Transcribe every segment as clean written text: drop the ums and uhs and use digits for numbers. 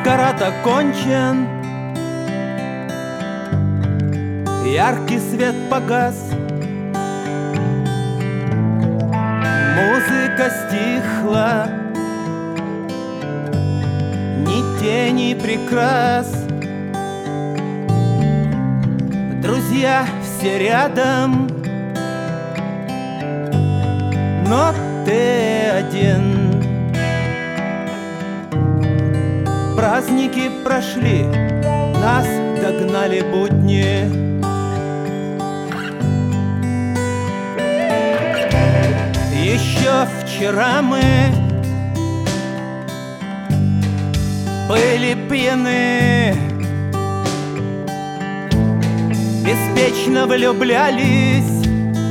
Маскарад окончен, яркий свет погас, музыка стихла, ни тени прикрас. Друзья все рядом, но ты один. Праздники прошли, нас догнали будни. Еще вчера мы были пьяны, беспечно влюблялись.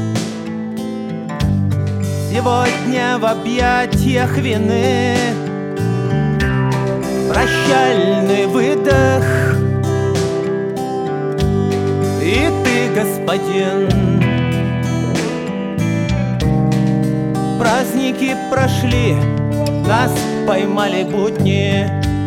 Сегодня в объятиях вины прощальный выдох, и ты, господин. Праздники прошли, нас поймали будни.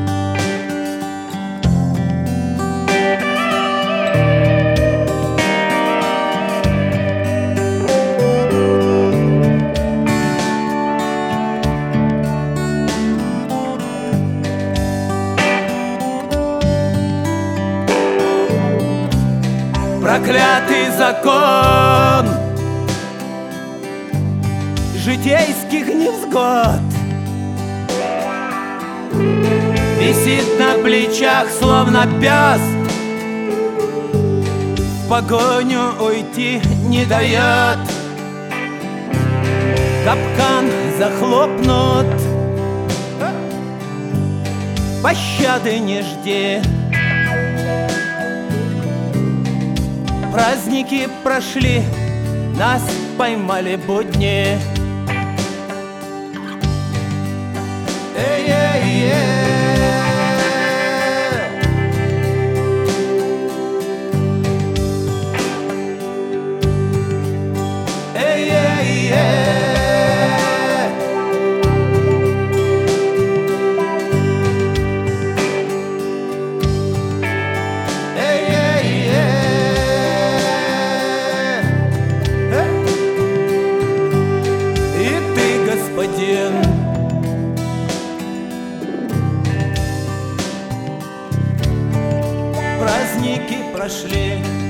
Проклятый закон житейских невзгод висит на плечах, словно пес, в погоню уйти не дает. Капкан захлопнут, пощады не жди. Праздники прошли, нас поймали будни. Праздники прошли,